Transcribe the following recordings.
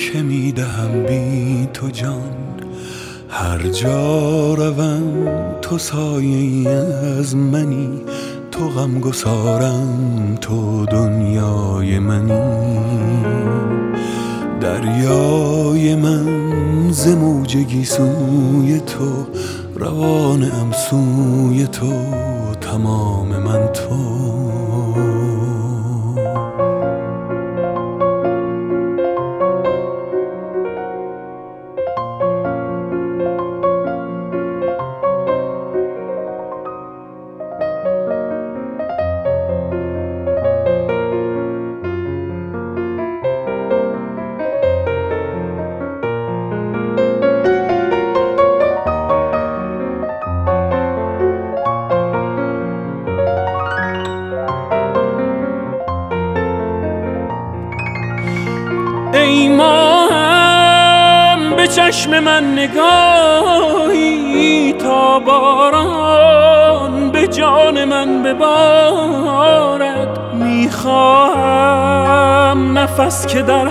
که میدهم بی تو جان، هر جا روم تو سایه‌ای از منی، تو غمگسارم، تو دنیای منی. دریای من ز موج گیسوی تو، روانم سوی تو، تمام من تو. ای ماهم به چشم من نگاهی، تا باران به جان من ببارد. میخواهم نفس که در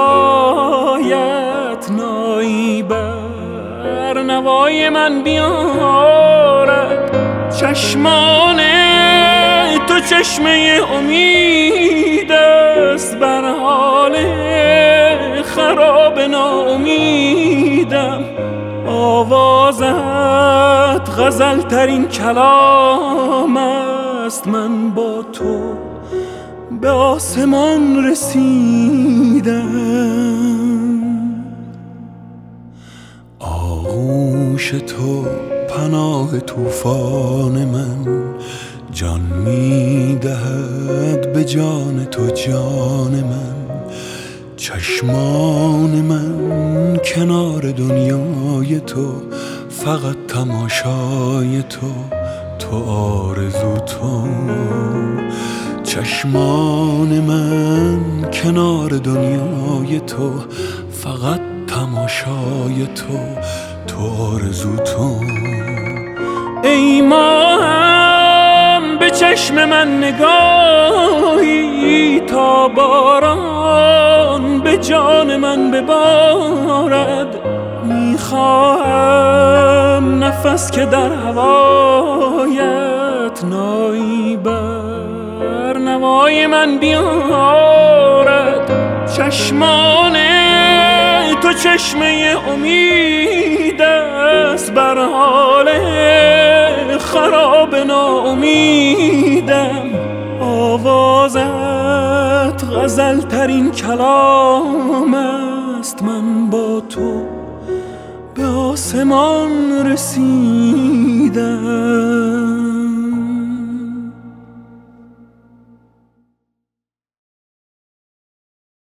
هوایت نایی بر نوای من بیارد. چشمان تو چشمه امید است، بر حال خراب ناامیدم. آوازت غزل ترین کلام است، من با تو به آسمان رسیدم. آغوش تو پناه طوفان من، جان میدهد به جان تو جان من. چشمان من کنار دنیای تو، فقط تماشای تو، تو آرزو تو. چشمان من کنار دنیای تو، فقط تماشای تو، تو آرزو تو. ای ماهم به چشم من نگاهی، تا باران به جان من ببارد. میخواهم نفس که در هوایت نایی بر نوای من بیارد. چشمان تو چشمه امید است، بر حال خراب ناامیدم. آوازت غزل ترین کلام است، من با تو به آسمان رسیدم.